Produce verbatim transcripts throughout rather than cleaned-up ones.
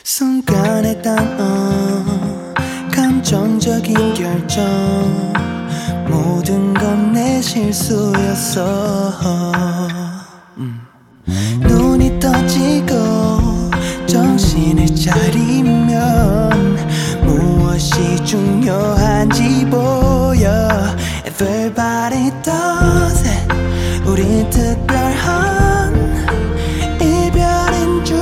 순간에 단 어, 감정적인 결정 모든 건 내 실수였어. 음. 눈이 떠지고 정신을 차리면 무엇이 중요한지 보여. Everybody does it. 우린 특별한 이별인 줄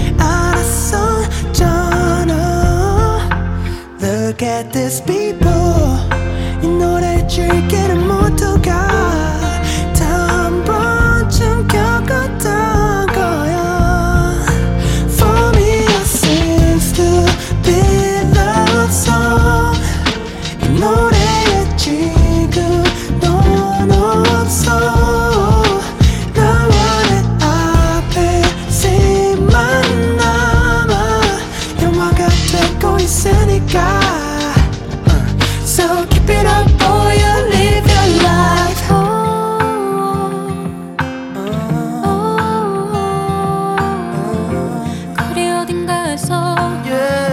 알았었잖아. Look at these people. 이 노래를 즐기는 모두가 다 한 번쯤 겪었던 거야. For me it seems to be love song. 이 노래에 지금 넌 없어. 나와 내 앞에 씬만 남아 영화가 되고 있으니까. So keep it up boy and live your life. Oh, oh, oh, oh. 거리 어딘가에서 yeah.